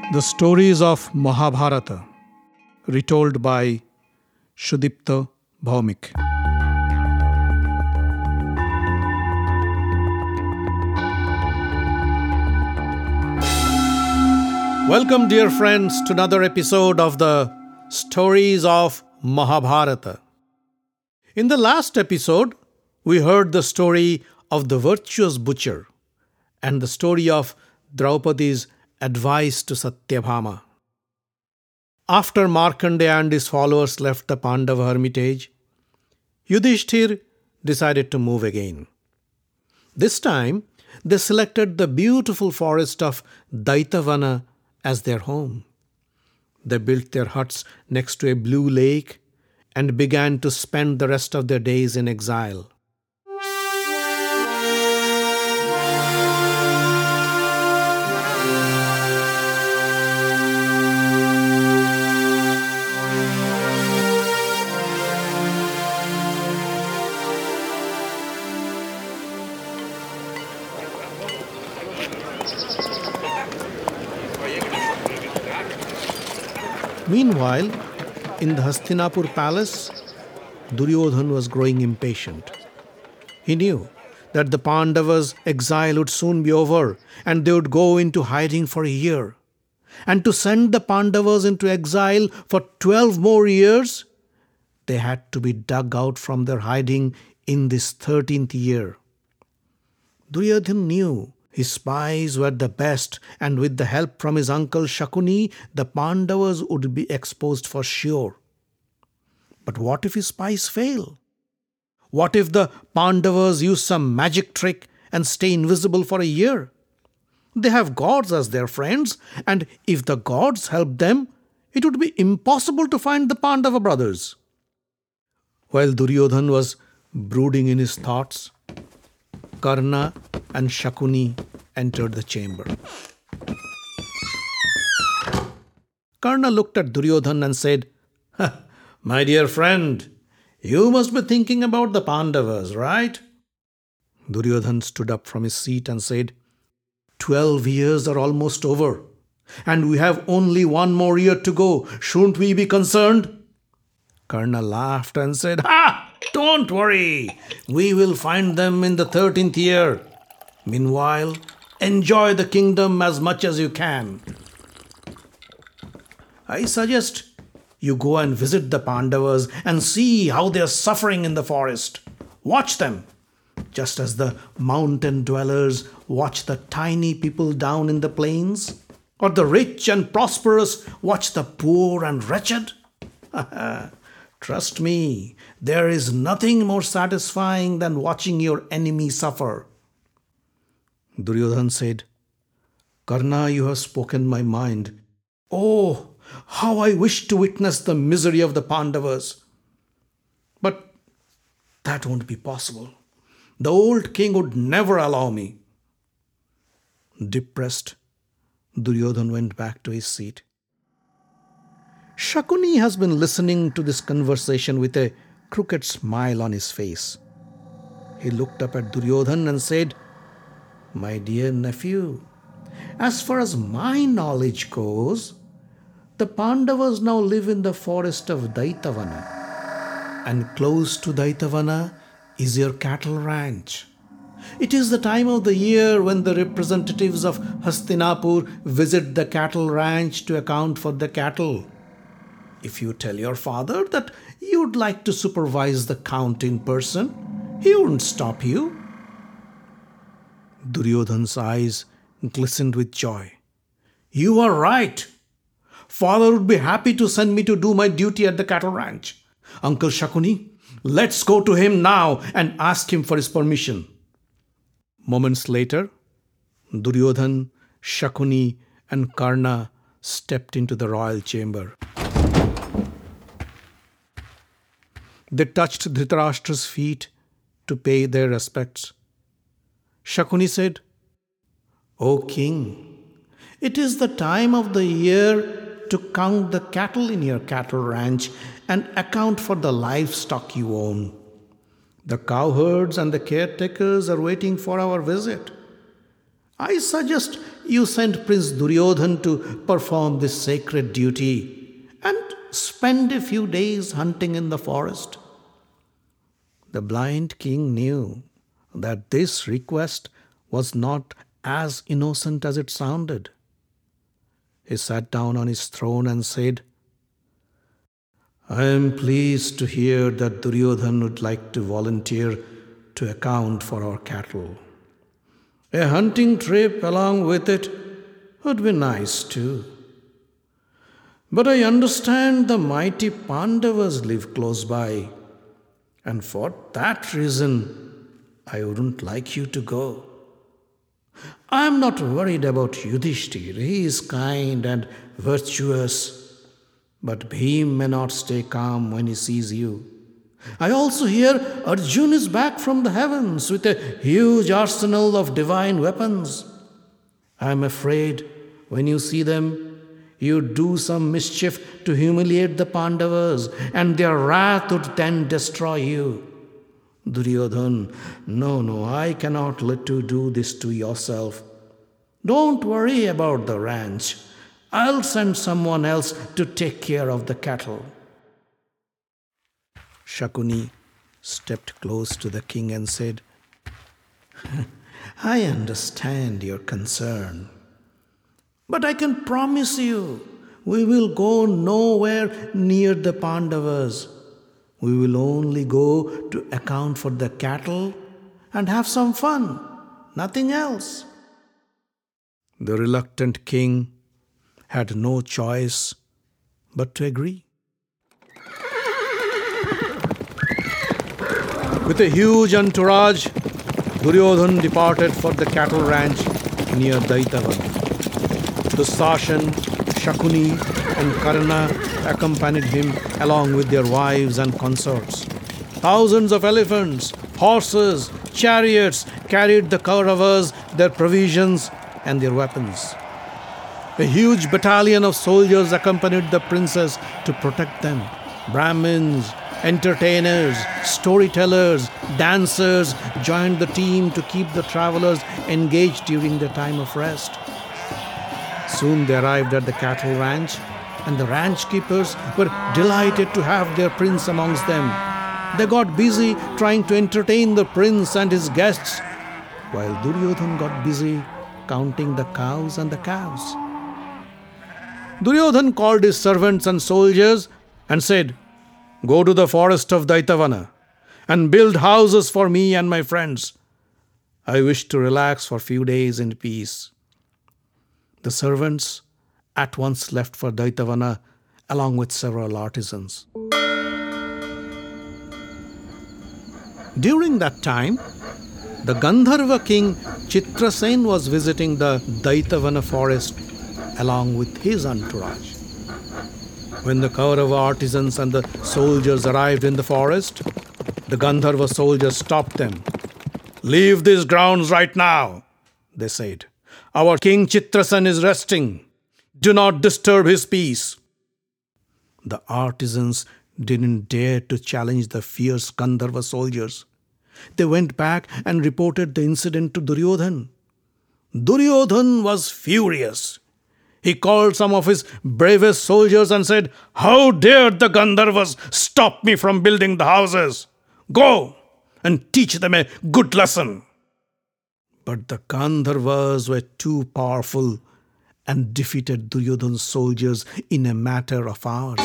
The stories of Mahabharata, retold by Sudipta Bhaumik. Welcome, dear friends, to another episode of the Stories of Mahabharata. In the last episode, we heard the story of the virtuous butcher and the story of Draupadi's advice to Satyabhama. After Markandeya and his followers left the Pandava hermitage, Yudhishthir decided to move again. This time, they selected the beautiful forest of Daitavana as their home. They built their huts next to a blue lake and began to spend the rest of their days in exile. Meanwhile, in the Hastinapur palace, Duryodhan was growing impatient. He knew that the Pandavas' exile would soon be over and they would go into hiding for a year. And to send the Pandavas into exile for 12 more years, they had to be dug out from their hiding in this 13th year. Duryodhan knew his spies were the best, and with the help from his uncle Shakuni, the Pandavas would be exposed for sure. But what if his spies fail? What if the Pandavas use some magic trick and stay invisible for a year? They have gods as their friends, and if the gods help them, it would be impossible to find the Pandava brothers. While Duryodhan was brooding in his thoughts, Karna and Shakuni entered the chamber. Karna looked at Duryodhan and said, "My dear friend, you must be thinking about the Pandavas, right?" Duryodhan stood up from his seat and said, 12 years are almost over, and we have only one more year to go. Shouldn't we be concerned?" Karna laughed and said, "Don't worry. We will find them in the 13th year. Meanwhile, enjoy the kingdom as much as you can. I suggest you go and visit the Pandavas and see how they are suffering in the forest. Watch them, just as the mountain dwellers watch the tiny people down in the plains, or the rich and prosperous watch the poor and wretched. Trust me, there is nothing more satisfying than watching your enemy suffer." Duryodhan said, "Karna, you have spoken my mind. Oh, how I wish to witness the misery of the Pandavas. But that won't be possible. The old king would never allow me." Depressed, Duryodhan went back to his seat. Shakuni has been listening to this conversation with a crooked smile on his face. He looked up at Duryodhan and said, "My dear nephew, as far as my knowledge goes, the Pandavas now live in the forest of Daitavana, and close to Daitavana is your cattle ranch. It is the time of the year when the representatives of Hastinapur visit the cattle ranch to account for the cattle. If you tell your father that you'd like to supervise the count in person, he wouldn't stop you." Duryodhan's eyes glistened with joy. "You are right. Father would be happy to send me to do my duty at the cattle ranch. Uncle Shakuni, let's go to him now and ask him for his permission." Moments later, Duryodhan, Shakuni, and Karna stepped into the royal chamber. They touched Dhritarashtra's feet to pay their respects. Shakuni said, "O king, it is the time of the year to count the cattle in your cattle ranch and account for the livestock you own. The cowherds and the caretakers are waiting for our visit. I suggest you sent Prince Duryodhan to perform this sacred duty and spend a few days hunting in the forest. The blind king knew that this request was not as innocent as it sounded. He sat down on his throne and said, I am pleased to hear that Duryodhan would like to volunteer to account for our cattle. A hunting trip along with it would be nice too. But I understand the mighty Pandavas live close by, and for that reason, I wouldn't like you to go. I am not worried about Yudhishthir. He is kind and virtuous. But Bhim may not stay calm when he sees you. I also hear Arjun is back from the heavens with a huge arsenal of divine weapons. I am afraid when you see them, you do some mischief to humiliate the Pandavas, and their wrath would then destroy you. Duryodhan, no, I cannot let you do this to yourself. Don't worry about the ranch. I'll send someone else to take care of the cattle. Shakuni stepped close to the king and said, I understand your concern, but I can promise you we will go nowhere near the Pandavas. We will only go to account for the cattle and have some fun, nothing else. The reluctant king had no choice but to agree. With a huge entourage, Duryodhan departed for the cattle ranch near Daitavana. Dusashan, Shakuni and Karna accompanied him along with their wives and consorts. Thousands of elephants, horses, chariots carried the Kauravas, their provisions and their weapons. A huge battalion of soldiers accompanied the princess to protect them. Brahmins, entertainers, storytellers, dancers joined the team to keep the travelers engaged during their time of rest. Soon they arrived at the cattle ranch, and the ranch keepers were delighted to have their prince amongst them. They got busy trying to entertain the prince and his guests, while Duryodhan got busy counting the cows and the calves. Duryodhan called his servants and soldiers and said, Go to the forest of Daitavana and build houses for me and my friends. I wish to relax for a few days in peace. The servants at once left for Daitavana along with several artisans. During that time, the Gandharva king Chitrasen was visiting the Daitavana forest along with his entourage. When the Kaurava artisans and the soldiers arrived in the forest, the Gandharva soldiers stopped them. Leave these grounds right now, they said. Our king Chitrasen is resting. Do not disturb his peace. The artisans didn't dare to challenge the fierce Gandharva soldiers. They went back and reported the incident to Duryodhan. Duryodhan was furious. He called some of his bravest soldiers and said, How dared the Gandharvas stop me from building the houses? Go and teach them a good lesson. But the Gandharvas were too powerful and defeated Duryodhan's soldiers in a matter of hours.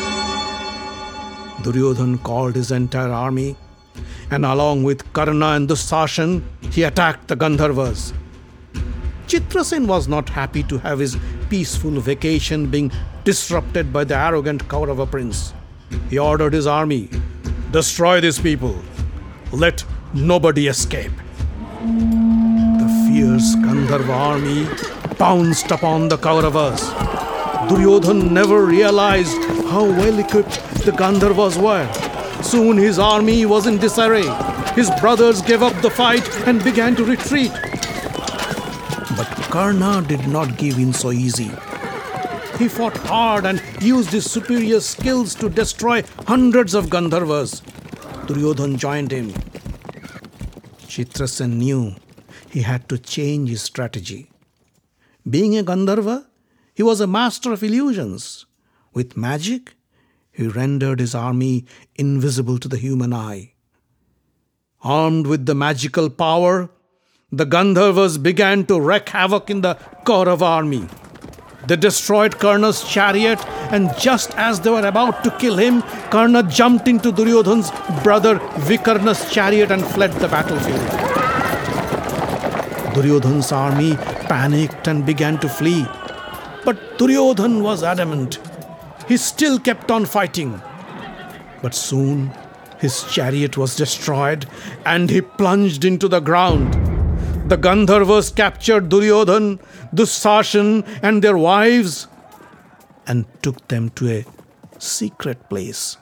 Duryodhan called his entire army, and along with Karna and Dusashan, he attacked the Gandharvas. Chitrasen was not happy to have his peaceful vacation being disrupted by the arrogant Kaurava prince. He ordered his army, Destroy these people. Let nobody escape. The fierce Gandharva army pounced upon the Kauravas. Duryodhan never realized how well equipped the Gandharvas were. Soon his army was in disarray. His brothers gave up the fight and began to retreat. But Karna did not give in so easy. He fought hard and used his superior skills to destroy hundreds of Gandharvas. Duryodhan joined him. Chitrasen knew he had to change his strategy. Being a Gandharva, he was a master of illusions. With magic, he rendered his army invisible to the human eye. Armed with the magical power, the Gandharvas began to wreak havoc in the Kaurava army. They destroyed Karna's chariot, and just as they were about to kill him, Karna jumped into Duryodhan's brother Vikarna's chariot and fled the battlefield. Duryodhan's army panicked and began to flee. But Duryodhan was adamant. He still kept on fighting. But soon his chariot was destroyed and he plunged into the ground. The Gandharvas captured Duryodhan, Dussashan and their wives and took them to a secret place.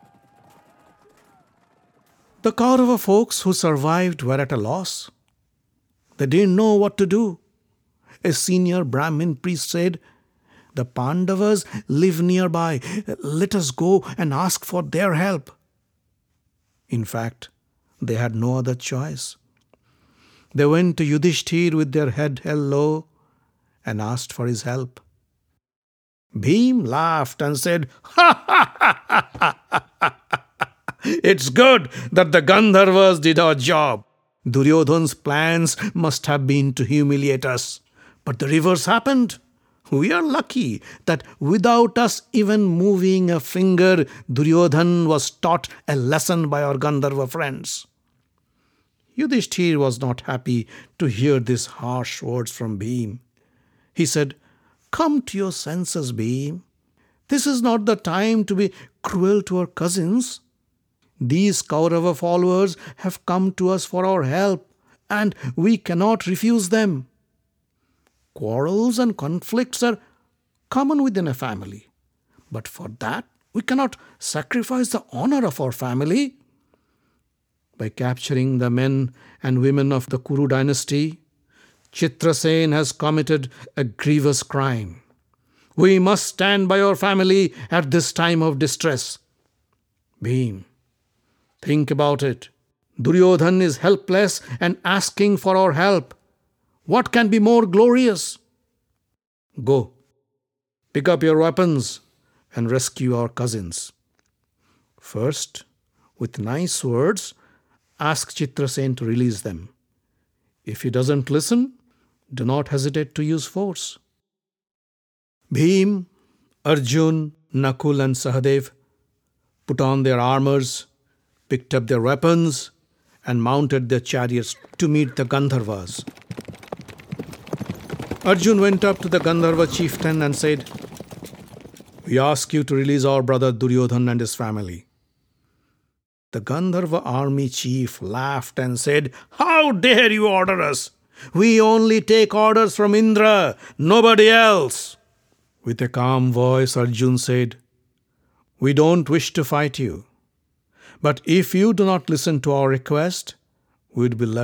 The Kaurava folks who survived were at a loss. They didn't know what to do. A senior Brahmin priest said, "The Pandavas live nearby. Let us go and ask for their help." In fact, they had no other choice. They went to Yudhishthir with their head held low and asked for his help. Bhim laughed and said, "Ha ha ha ha ha ha! It's good that the Gandharvas did our job. Duryodhan's plans must have been to humiliate us. But the reverse happened. We are lucky that without us even moving a finger, Duryodhan was taught a lesson by our Gandharva friends." Yudhishthir was not happy to hear these harsh words from Bhim. He said, "Come to your senses, Bhim. This is not the time to be cruel to our cousins. These Kaurava followers have come to us for our help, and we cannot refuse them. Quarrels and conflicts are common within a family, but for that we cannot sacrifice the honor of our family. By capturing the men and women of the Kuru dynasty, Chitrasen has committed a grievous crime. We must stand by our family at this time of distress. Bhim, think about it. Duryodhan is helpless and asking for our help. What can be more glorious? Go, pick up your weapons and rescue our cousins. First, with nice words, ask Chitrasen to release them. If he doesn't listen, do not hesitate to use force." Bhim, Arjun, Nakul and Sahadev put on their armors, picked up their weapons and mounted their chariots to meet the Gandharvas. Arjun went up to the Gandharva chieftain and said, "We ask you to release our brother Duryodhan and his family." The Gandharva army chief laughed and said, "How dare you order us? We only take orders from Indra, nobody else." With a calm voice, Arjun said, "We don't wish to fight you, but if you do not listen to our request, we would be left